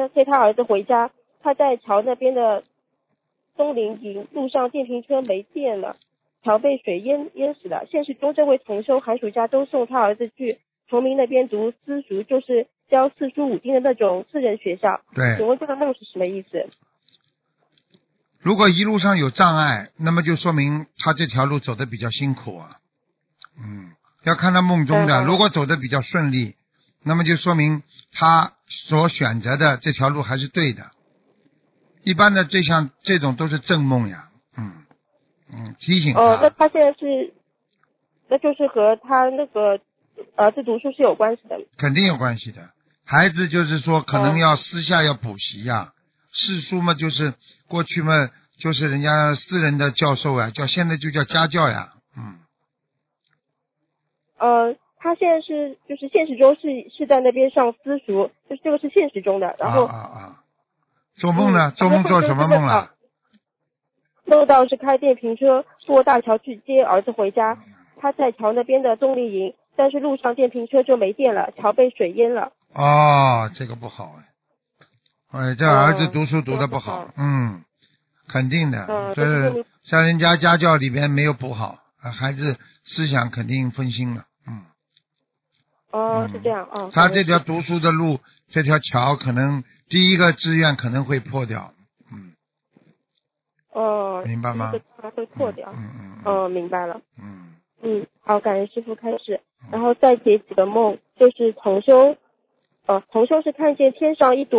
接他儿子回家，他在桥那边的东陵营路上电瓶车没电了，桥被水淹死了。现实中这位同修寒暑假都送他儿子去崇明那边读私塾，就是教4书5经的那种私人学校。 对。 请问这个梦是什么意思？ 如果一路上有障碍，那么就说明他这条路走得比较辛苦啊。要看他梦中的，如果走得比较顺利，那么就说明他所选择的这条路还是对的。一般的这种都是正梦呀。提醒他。 那他现在是，那就是和他那个儿子读书是有关系的。 肯定有关系的。孩子就是说可能要私下要补习呀。世书嘛，就是过去嘛，就是人家私人的教授啊，现在就叫家教呀。 他现在是就是现实中是在那边上私塾，就是这个是现实中的。然后做梦呢？做梦做什么梦了？ 梦到是开电瓶车过大桥去接儿子回家，他在桥那边的冬令营，但是路上电瓶车就没电了，桥被水淹了。 这个不好这儿子读书读得不好。肯定的。这像人家家教里边没有补好，孩子思想肯定分心了。 是这样。 他这条读书的路，这条桥可能第一个志愿可能会破掉。明白吗？ 他会破掉。明白了。好，感恩师父开始。然后再解几个梦，就是同修是看见天上一朵